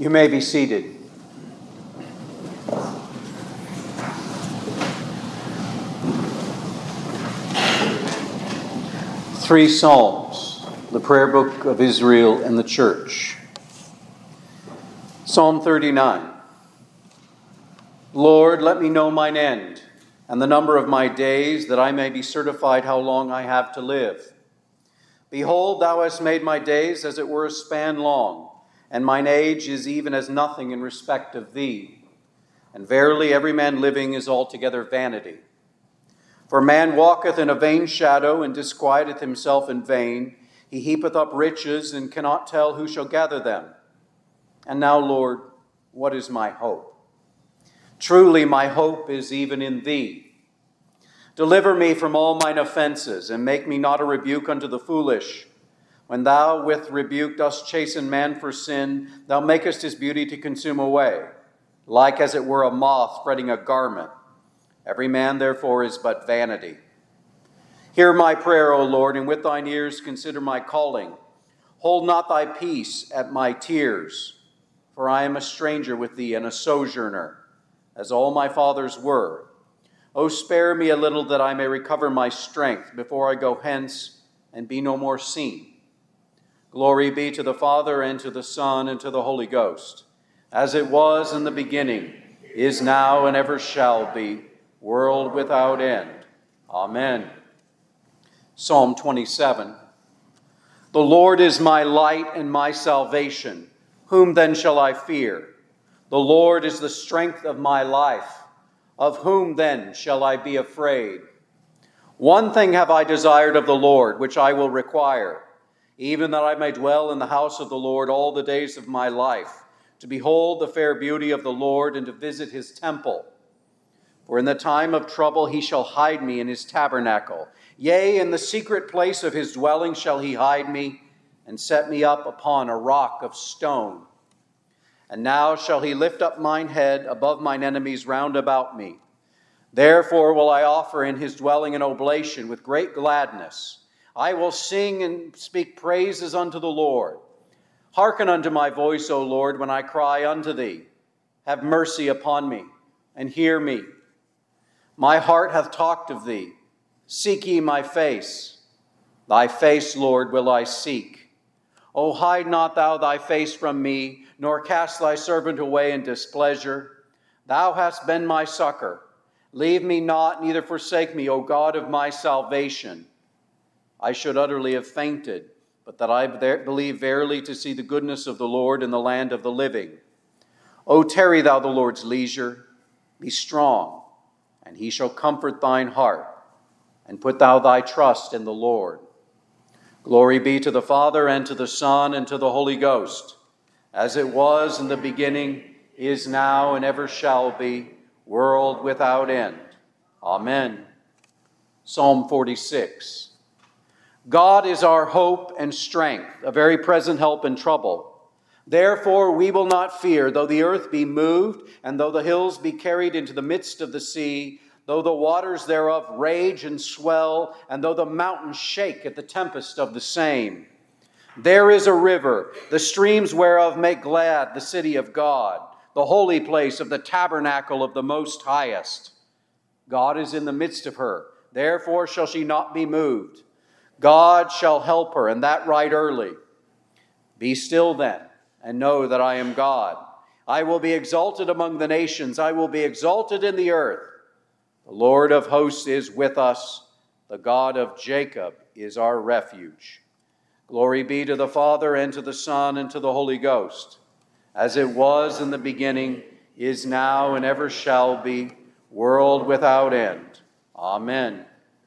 You may be seated. Three Psalms, the prayer book of Israel and the church. Psalm 39. Lord, let me know mine end and the number of my days, that I may be certified how long I have to live. Behold, thou hast made my days as it were a span long, and mine age is even as nothing in respect of thee. And verily every man living is altogether vanity. For man walketh in a vain shadow, and disquieteth himself in vain. He heapeth up riches, and cannot tell who shall gather them. And now, Lord, what is my hope? Truly my hope is even in thee. Deliver me from all mine offenses, and make me not a rebuke unto the foolish. When thou with rebuke dost chasten man for sin, thou makest his beauty to consume away, like as it were a moth spreading a garment. Every man therefore is but vanity. Hear my prayer, O Lord, and with thine ears consider my calling. Hold not thy peace at my tears, for I am a stranger with thee and a sojourner, as all my fathers were. O spare me a little, that I may recover my strength before I go hence and be no more seen. Glory be to the Father, and to the Son, and to the Holy Ghost, as it was in the beginning, is now, and ever shall be, world without end. Amen. Psalm 27. The Lord is my light and my salvation. Whom then shall I fear? The Lord is the strength of my life. Of whom then shall I be afraid? One thing have I desired of the Lord, which I will require, even that I may dwell in the house of the Lord all the days of my life, to behold the fair beauty of the Lord, and to visit his temple. For in the time of trouble he shall hide me in his tabernacle. Yea, in the secret place of his dwelling shall he hide me, and set me up upon a rock of stone. And now shall he lift up mine head above mine enemies round about me. Therefore will I offer in his dwelling an oblation with great gladness. I will sing and speak praises unto the Lord. Hearken unto my voice, O Lord, when I cry unto thee. Have mercy upon me, and hear me. My heart hath talked of thee. Seek ye my face. Thy face, Lord, will I seek. O hide not thou thy face from me, nor cast thy servant away in displeasure. Thou hast been my succor. Leave me not, neither forsake me, O God of my salvation. I should utterly have fainted, but that I believe verily to see the goodness of the Lord in the land of the living. O tarry thou the Lord's leisure. Be strong, and he shall comfort thine heart. And put thou thy trust in the Lord. Glory be to the Father, and to the Son, and to the Holy Ghost, as it was in the beginning, is now, and ever shall be, world without end. Amen. Psalm 46. God is our hope and strength, a very present help in trouble. Therefore we will not fear, though the earth be moved, and though the hills be carried into the midst of the sea, though the waters thereof rage and swell, and though the mountains shake at the tempest of the same. There is a river, the streams whereof make glad the city of God, the holy place of the tabernacle of the Most Highest. God is in the midst of her, therefore shall she not be moved. God shall help her, and that right early. Be still then, and know that I am God. I will be exalted among the nations. I will be exalted in the earth. The Lord of hosts is with us. The God of Jacob is our refuge. Glory be to the Father, and to the Son, and to the Holy Ghost, as it was in the beginning, is now, and ever shall be, world without end. Amen.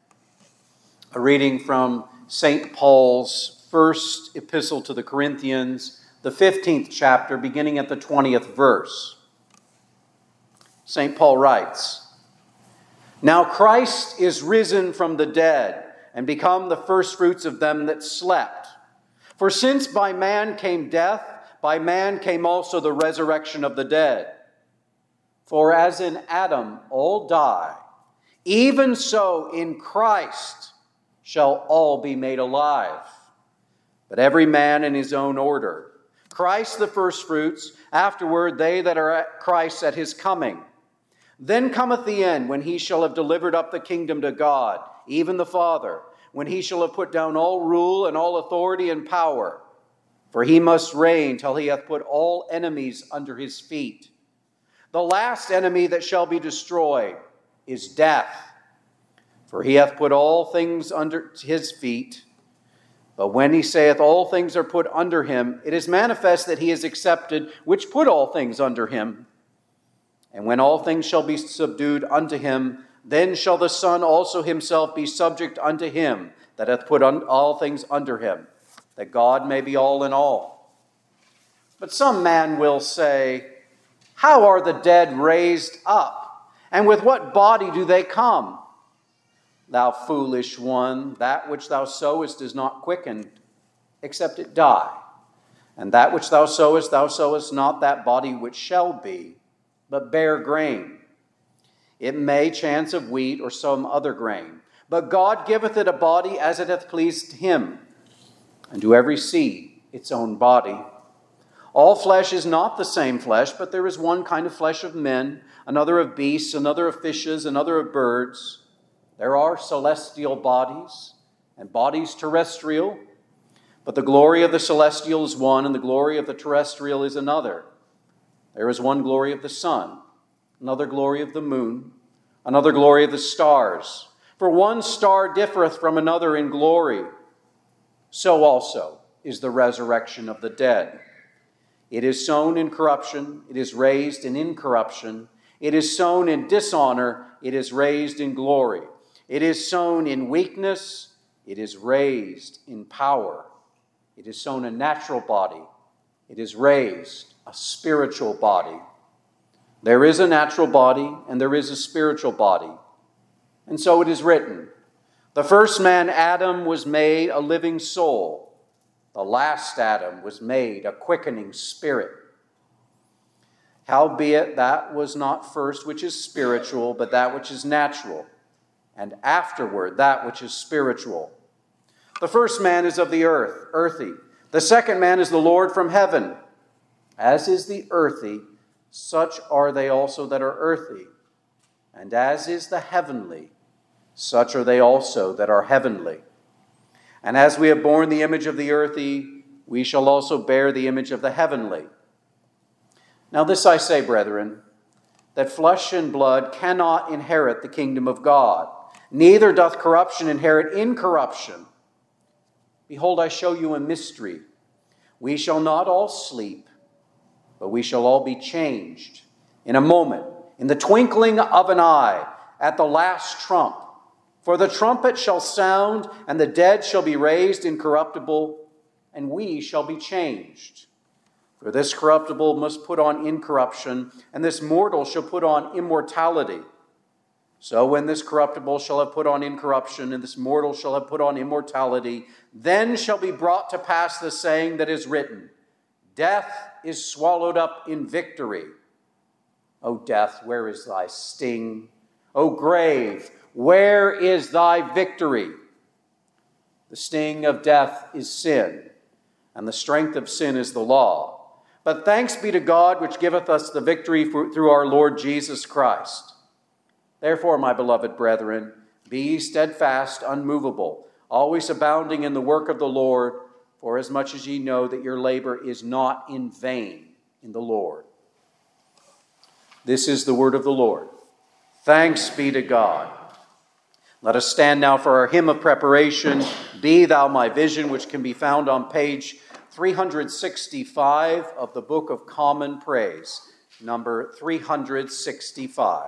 A reading from St. Paul's first epistle to the Corinthians, the 15th chapter, beginning at the 20th verse. St. Paul writes, Now Christ is risen from the dead, and become the firstfruits of them that slept. For since by man came death, by man came also the resurrection of the dead. For as in Adam all die, even so in Christ shall all be made alive. But every man in his own order. Christ the firstfruits, afterward they that are at Christ at his coming. Then cometh the end, when he shall have delivered up the kingdom to God, even the Father, when he shall have put down all rule and all authority and power. For he must reign till he hath put all enemies under his feet. The last enemy that shall be destroyed is death. For he hath put all things under his feet. But when he saith all things are put under him, it is manifest that he is accepted, which put all things under him. And when all things shall be subdued unto him, then shall the Son also himself be subject unto him that hath put all things under him, that God may be all in all. But some man will say, how are the dead raised up? And with what body do they come? Thou foolish one, that which thou sowest is not quickened, except it die. And that which thou sowest not that body which shall be, but bare grain. It may chance of wheat or some other grain. But God giveth it a body as it hath pleased him, and to every seed its own body. All flesh is not the same flesh, but there is one kind of flesh of men, another of beasts, another of fishes, another of birds. There are celestial bodies and bodies terrestrial, but the glory of the celestial is one, and the glory of the terrestrial is another. There is one glory of the sun, another glory of the moon, another glory of the stars. For one star differeth from another in glory. So also is the resurrection of the dead. It is sown in corruption, it is raised in incorruption. It is sown in dishonor, it is raised in glory. It is sown in weakness, it is raised in power. It is sown a natural body, it is raised a spiritual body. There is a natural body and there is a spiritual body. And so it is written, the first man, Adam, was made a living soul. The last Adam was made a quickening spirit. Howbeit that was not first which is spiritual, but that which is natural, and afterward that which is spiritual. The first man is of the earth, earthy. The second man is the Lord from heaven. As is the earthy, such are they also that are earthy. And as is the heavenly, such are they also that are heavenly. And as we have borne the image of the earthy, we shall also bear the image of the heavenly. Now this I say, brethren, that flesh and blood cannot inherit the kingdom of God, neither doth corruption inherit incorruption. Behold, I show you a mystery. We shall not all sleep, but we shall all be changed in a moment, in the twinkling of an eye, at the last trump. For the trumpet shall sound, and the dead shall be raised incorruptible, and we shall be changed. For this corruptible must put on incorruption, and this mortal shall put on immortality. So when this corruptible shall have put on incorruption, and this mortal shall have put on immortality, then shall be brought to pass the saying that is written, death is swallowed up in victory. O death, where is thy sting? O grave, where is thy victory? The sting of death is sin, and the strength of sin is the law. But thanks be to God, which giveth us the victory through our Lord Jesus Christ. Therefore, my beloved brethren, be ye steadfast, unmovable, always abounding in the work of the Lord, for as much as ye know that your labor is not in vain in the Lord. This is the word of the Lord. Thanks be to God. Let us stand now for our hymn of preparation, Be Thou My Vision, which can be found on page 365 of the Book of Common Praise, number 365.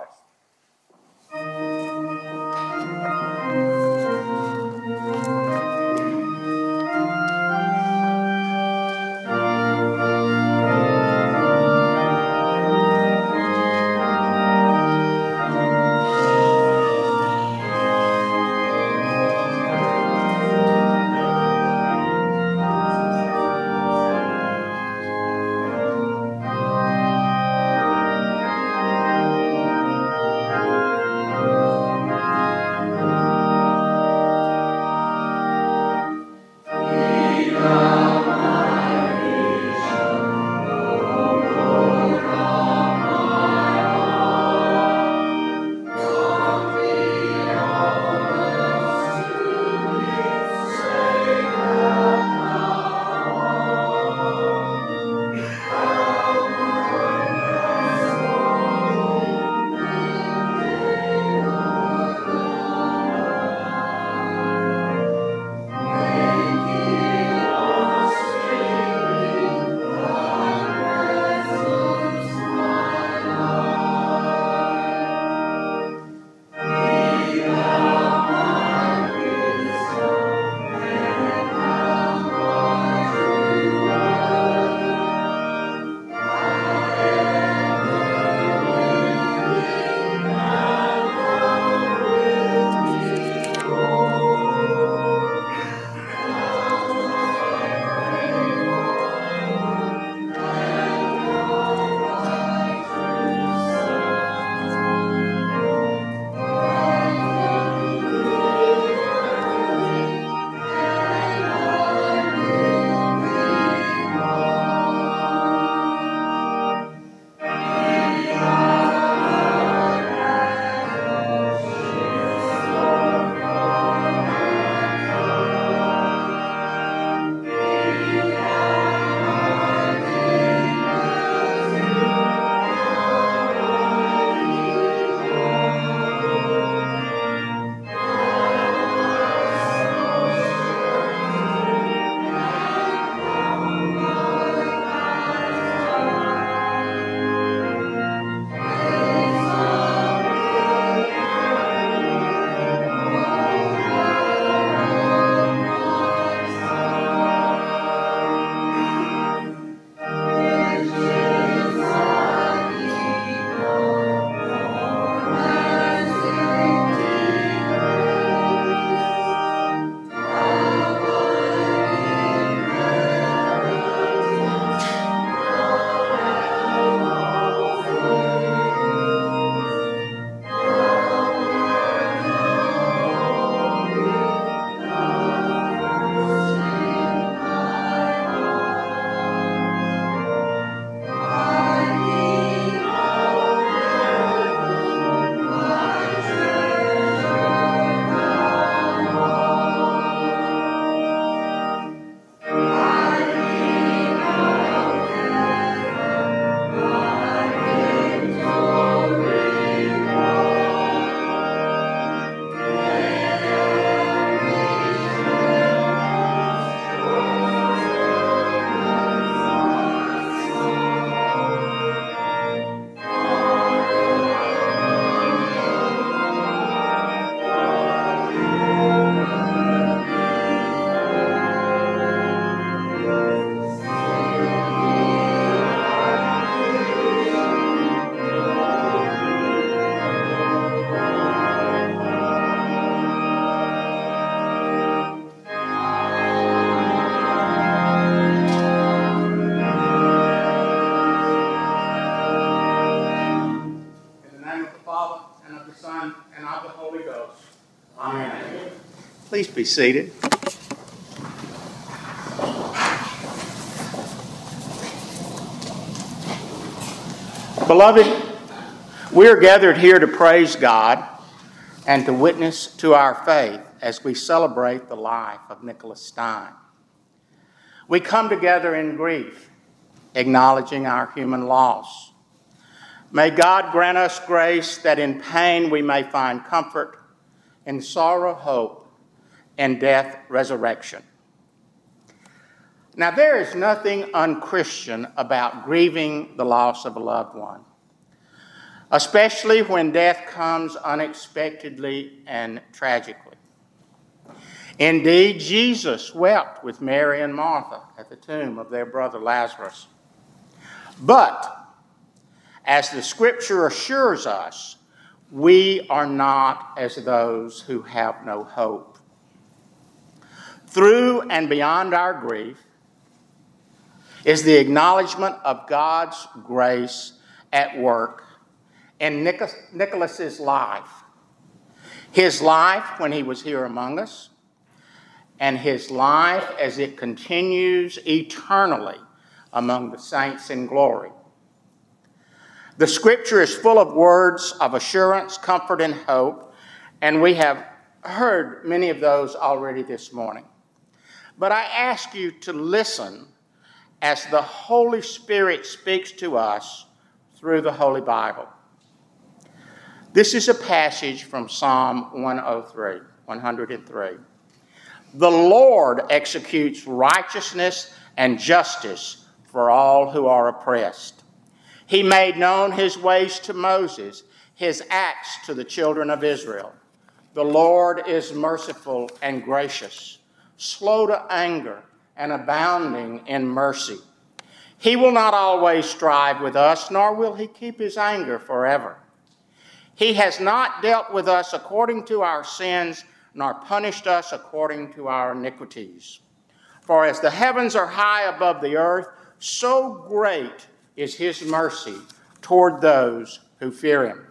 and of the Son, and of the Holy Ghost. Amen. Please be seated. Beloved, we are gathered here to praise God and to witness to our faith as we celebrate the life of Nicholas Stein. We come together in grief, acknowledging our human loss. May God grant us grace that in pain we may find comfort, in sorrow, hope, and death, resurrection. Now, there is nothing unchristian about grieving the loss of a loved one, especially when death comes unexpectedly and tragically. Indeed, Jesus wept with Mary and Martha at the tomb of their brother Lazarus. But, as the Scripture assures us, we are not as those who have no hope. Through and beyond our grief is the acknowledgement of God's grace at work in Nicholas's life. His life when he was here among us, and his life as it continues eternally among the saints in glory. The Scripture is full of words of assurance, comfort, and hope, and we have heard many of those already this morning. But I ask you to listen as the Holy Spirit speaks to us through the Holy Bible. This is a passage from Psalm 103. The Lord executes righteousness and justice for all who are oppressed. He made known his ways to Moses, his acts to the children of Israel. The Lord is merciful and gracious, slow to anger and abounding in mercy. He will not always strive with us, nor will he keep his anger forever. He has not dealt with us according to our sins, nor punished us according to our iniquities. For as the heavens are high above the earth, so great is his mercy toward those who fear him.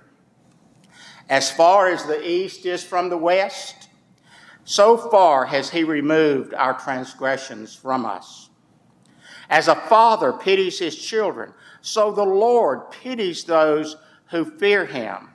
As far as the east is from the west, so far has he removed our transgressions from us. As a father pities his children, so the Lord pities those who fear him.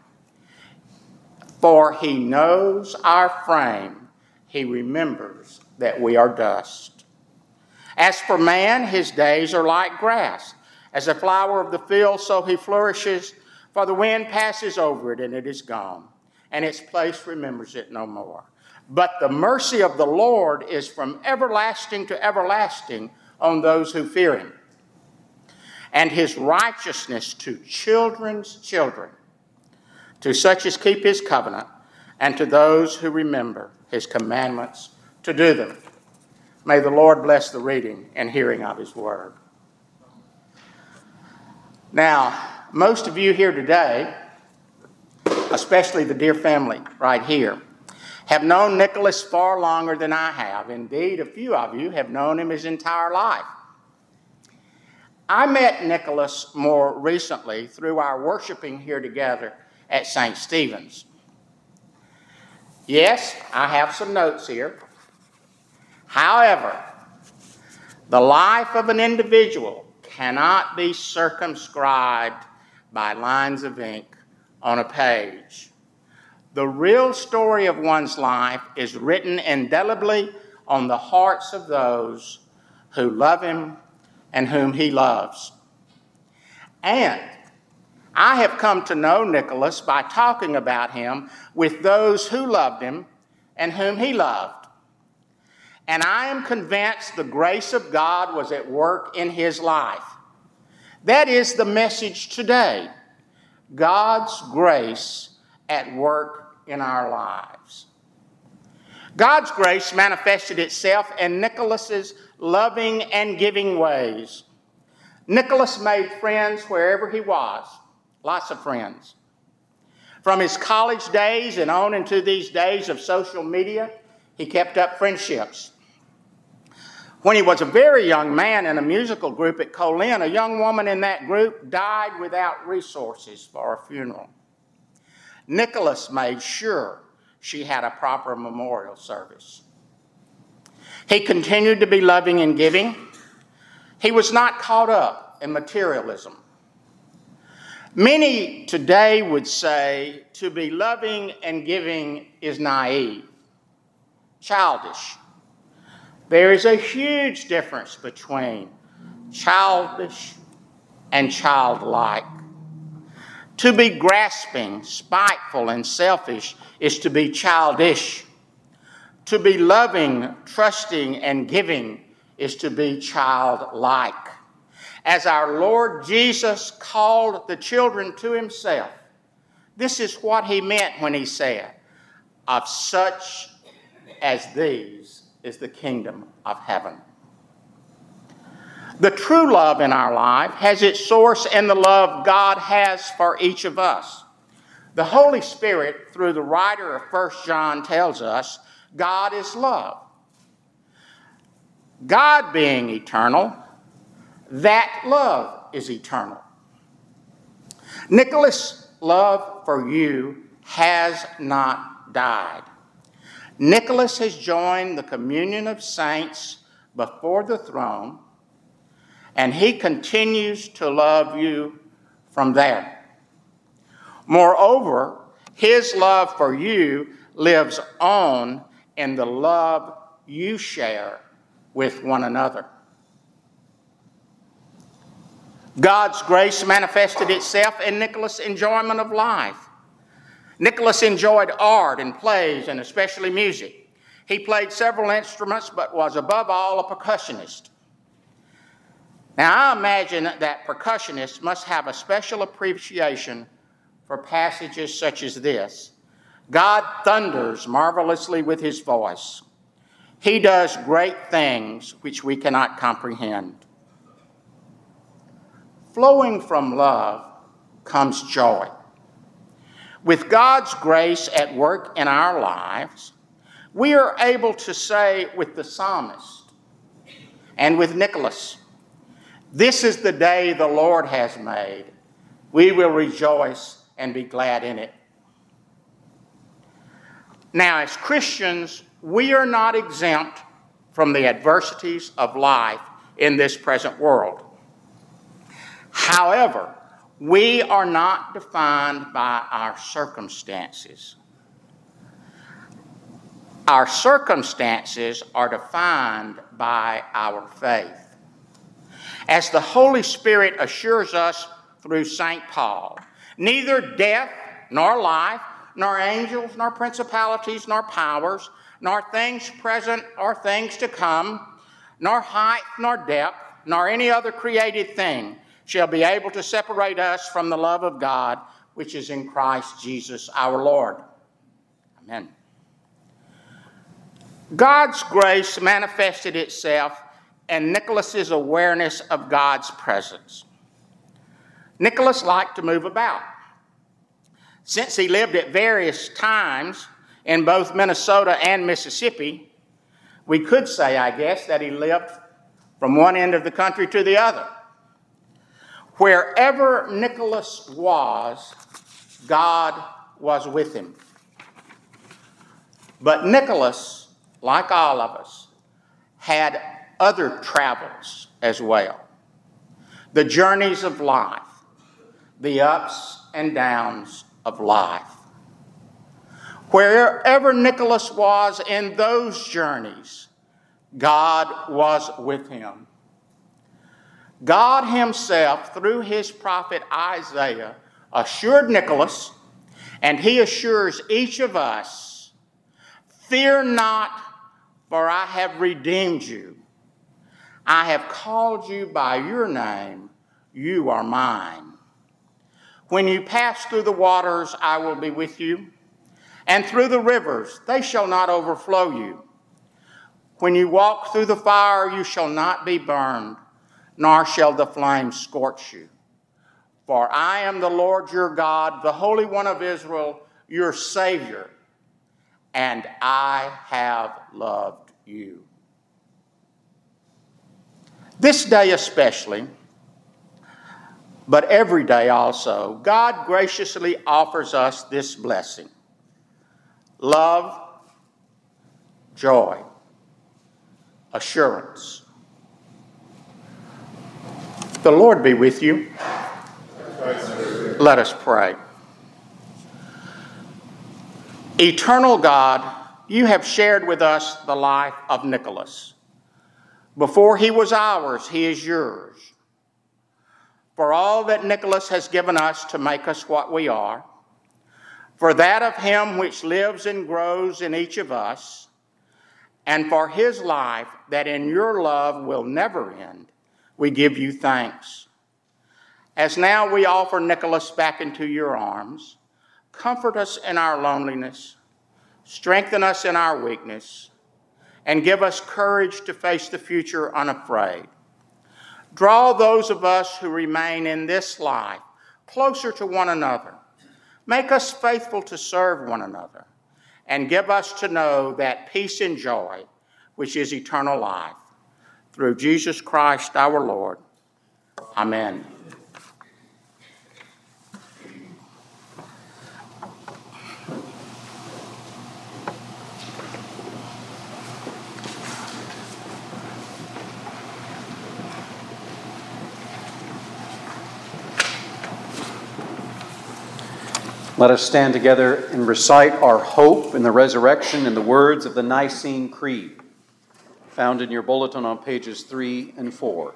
For he knows our frame, he remembers that we are dust. As for man, his days are like grass. As a flower of the field, so he flourishes, for the wind passes over it and it is gone, and its place remembers it no more. But the mercy of the Lord is from everlasting to everlasting on those who fear him, and his righteousness to children's children, to such as keep his covenant, and to those who remember his commandments to do them. May the Lord bless the reading and hearing of his word. Now, most of you here today, especially the dear family right here, have known Nicholas far longer than I have. Indeed, a few of you have known him his entire life. I met Nicholas more recently through our worshiping here together at St. Stephen's. Yes, I have some notes here. However, the life of an individual cannot be circumscribed by lines of ink on a page. The real story of one's life is written indelibly on the hearts of those who love him and whom he loves. And I have come to know Nicholas by talking about him with those who loved him and whom he loved. And I am convinced the grace of God was at work in his life. That is the message today. God's grace at work in our lives. God's grace manifested itself in Nicholas's loving and giving ways. Nicholas made friends wherever he was. Lots of friends. From his college days and on into these days of social media, he kept up friendships. When he was a very young man in a musical group at Colin, a young woman in that group died without resources for a funeral. Nicholas made sure she had a proper memorial service. He continued to be loving and giving. He was not caught up in materialism. Many today would say to be loving and giving is naive, childish. There is a huge difference between childish and childlike. To be grasping, spiteful, and selfish is to be childish. To be loving, trusting, and giving is to be childlike. As our Lord Jesus called the children to himself, this is what he meant when he said, "Of such as these is the kingdom of heaven." The true love in our life has its source in the love God has for each of us. The Holy Spirit, through the writer of 1 John, tells us God is love. God being eternal, that love is eternal. Nicholas' love for you has not died. Nicholas has joined the communion of saints before the throne, and he continues to love you from there. Moreover, his love for you lives on in the love you share with one another. God's grace manifested itself in Nicholas' enjoyment of life. Nicholas enjoyed art and plays, and especially music. He played several instruments, but was above all a percussionist. Now, I imagine that percussionists must have a special appreciation for passages such as this. God thunders marvelously with his voice. He does great things which we cannot comprehend. Flowing from love comes joy. With God's grace at work in our lives, we are able to say with the psalmist and with Nicholas, "This is the day the Lord has made. We will rejoice and be glad in it." Now, as Christians, we are not exempt from the adversities of life in this present world. However, we are not defined by our circumstances. Our circumstances are defined by our faith. As the Holy Spirit assures us through St. Paul, neither death nor life, nor angels, nor principalities, nor powers, nor things present or things to come, nor height nor depth, nor any other created thing shall be able to separate us from the love of God, which is in Christ Jesus our Lord. Amen. God's grace manifested itself in Nicholas's awareness of God's presence. Nicholas liked to move about. Since he lived at various times in both Minnesota and Mississippi, we could say, I guess, that he lived from one end of the country to the other. Wherever Nicholas was, God was with him. But Nicholas, like all of us, had other travels as well. The journeys of life, the ups and downs of life. Wherever Nicholas was in those journeys, God was with him. God himself, through his prophet Isaiah, assured Nicholas, and he assures each of us, "Fear not, for I have redeemed you. I have called you by your name. You are mine. When you pass through the waters, I will be with you, and through the rivers, they shall not overflow you. When you walk through the fire, you shall not be burned, nor shall the flames scorch you. For I am the Lord your God, the Holy One of Israel, your Savior, and I have loved you." This day especially, but every day also, God graciously offers us this blessing: love, joy, assurance. The Lord be with you. Let us pray. Eternal God, you have shared with us the life of Nicholas. Before he was ours, he is yours. For all that Nicholas has given us to make us what we are, for that of him which lives and grows in each of us, and for his life that in your love will never end, we give you thanks. As now we offer Nicholas back into your arms, comfort us in our loneliness, strengthen us in our weakness, and give us courage to face the future unafraid. Draw those of us who remain in this life closer to one another. Make us faithful to serve one another, and give us to know that peace and joy which is eternal life. Through Jesus Christ our Lord. Amen. Let us stand together and recite our hope in the resurrection in the words of the Nicene Creed, found in your bulletin on pages 3 and 4.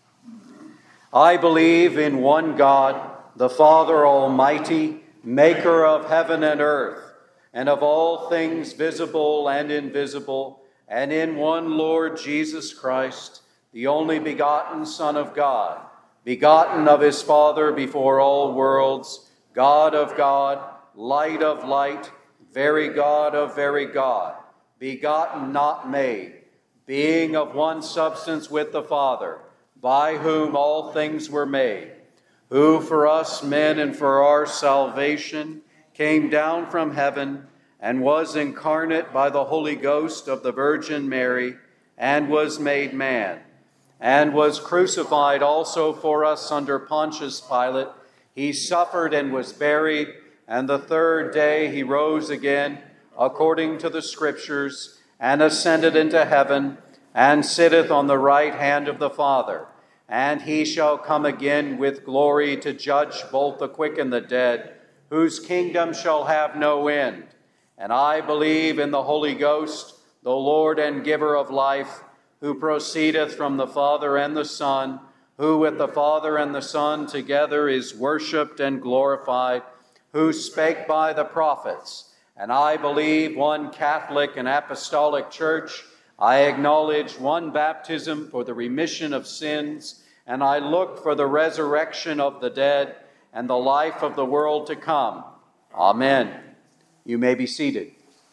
I believe in one God, the Father Almighty, maker of heaven and earth, and of all things visible and invisible, and in one Lord Jesus Christ, the only begotten Son of God, begotten of his Father before all worlds, God of God, light of light, very God of very God, begotten, not made, being of one substance with the Father, by whom all things were made, who for us men and for our salvation came down from heaven and was incarnate by the Holy Ghost of the Virgin Mary, and was made man, and was crucified also for us under Pontius Pilate. He suffered and was buried, and the third day he rose again, according to the Scriptures, and ascended into heaven, and sitteth on the right hand of the Father. And he shall come again with glory to judge both the quick and the dead, whose kingdom shall have no end. And I believe in the Holy Ghost, the Lord and giver of life, who proceedeth from the Father and the Son, who with the Father and the Son together is worshipped and glorified, who spake by the prophets. And I believe one Catholic and Apostolic Church. I acknowledge one baptism for the remission of sins, and I look for the resurrection of the dead and the life of the world to come. Amen. You may be seated.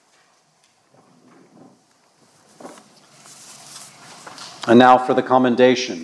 And now for the commendation.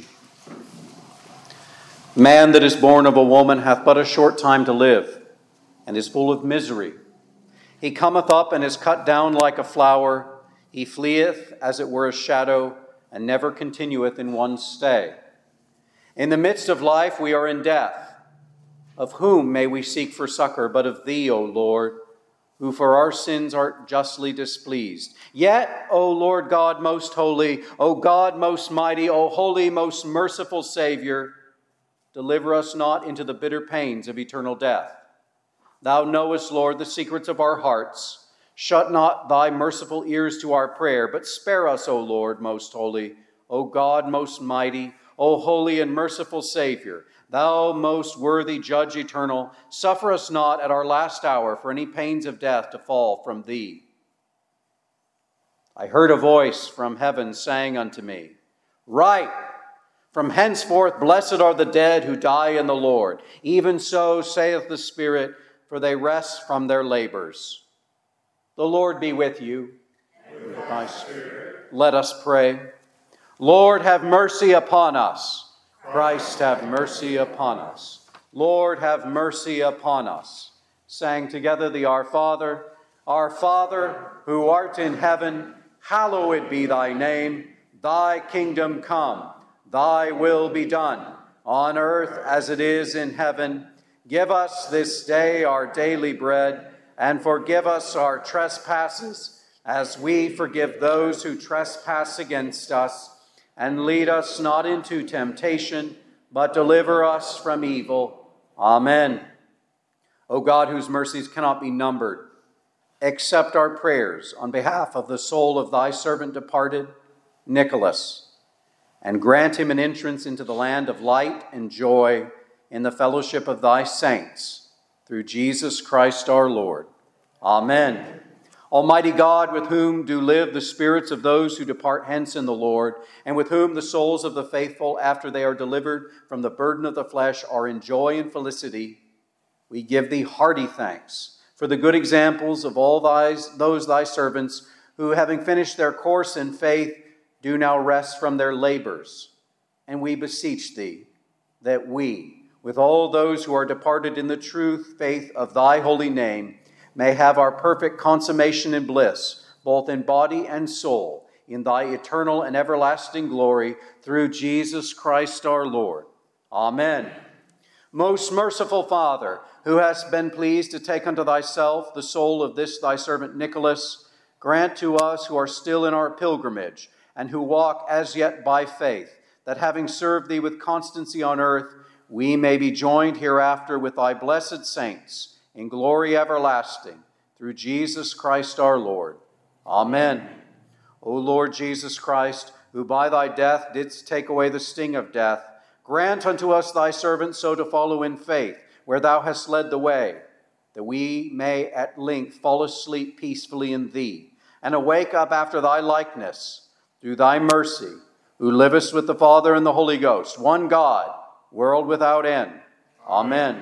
Man that is born of a woman hath but a short time to live, and is full of misery. He cometh up and is cut down like a flower. He fleeth as it were a shadow, and never continueth in one stay. In the midst of life we are in death. Of whom may we seek for succor but of thee, O Lord, who for our sins art justly displeased? Yet, O Lord God most holy, O God most mighty, O holy, most merciful Savior, deliver us not into the bitter pains of eternal death. Thou knowest, Lord, the secrets of our hearts. Shut not thy merciful ears to our prayer, but spare us, O Lord, most holy, O God, most mighty, O holy and merciful Savior, thou most worthy Judge eternal, suffer us not at our last hour for any pains of death to fall from thee. I heard a voice from heaven saying unto me, Write, from henceforth blessed are the dead who die in the Lord. Even so saith the Spirit, for they rest from their labors. The Lord be with you. And with thy spirit. Let us pray. Lord, have mercy upon us. Christ, have mercy upon us. Lord, have mercy upon us. Sang together the Our Father, who art in heaven, hallowed be thy name. Thy kingdom come, thy will be done, on earth as it is in heaven. Give us this day our daily bread, and forgive us our trespasses, as we forgive those who trespass against us. And lead us not into temptation, but deliver us from evil. Amen. O God, whose mercies cannot be numbered, accept our prayers on behalf of the soul of thy servant departed, Nicholas, and grant him an entrance into the land of light and joy in the fellowship of thy saints, through Jesus Christ our Lord. Amen. Almighty God, with whom do live the spirits of those who depart hence in the Lord, and with whom the souls of the faithful, after they are delivered from the burden of the flesh, are in joy and felicity, we give thee hearty thanks for the good examples of all those thy servants who, having finished their course in faith, do now rest from their labors. And we beseech thee that we, with all those who are departed in the truth faith of thy holy name, may have our perfect consummation in bliss, both in body and soul, in thy eternal and everlasting glory, through Jesus Christ our Lord. Amen. Most merciful Father, who hast been pleased to take unto thyself the soul of this thy servant Nicholas, grant to us who are still in our pilgrimage, and who walk as yet by faith, that having served thee with constancy on earth, we may be joined hereafter with thy blessed saints, in glory everlasting, through Jesus Christ our Lord. Amen. O Lord Jesus Christ, who by thy death didst take away the sting of death, grant unto us thy servants so to follow in faith, where thou hast led the way, that we may at length fall asleep peacefully in thee, and awake up after thy likeness, through thy mercy, who livest with the Father and the Holy Ghost, one God, world without end. Amen.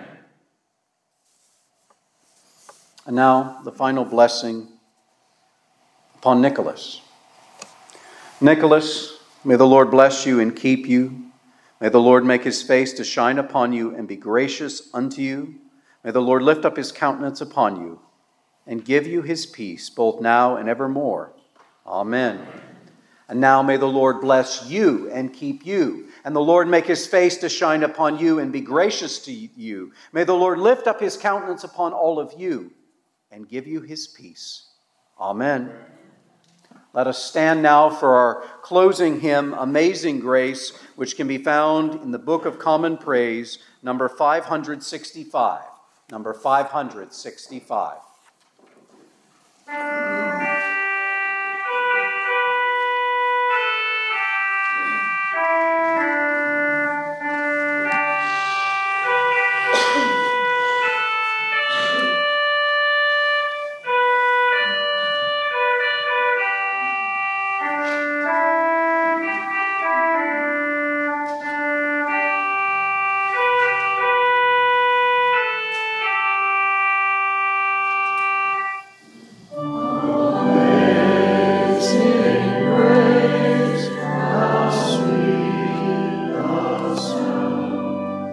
And now, the final blessing upon Nicholas. Nicholas, may the Lord bless you and keep you. May the Lord make his face to shine upon you and be gracious unto you. May the Lord lift up his countenance upon you and give you his peace, both now and evermore. Amen. And now may the Lord bless you and keep you. And the Lord make his face to shine upon you and be gracious to you. May the Lord lift up his countenance upon all of you and give you his peace. Amen. Let us stand now for our closing hymn, Amazing Grace, which can be found in the Book of Common Praise, number 565. Number 565.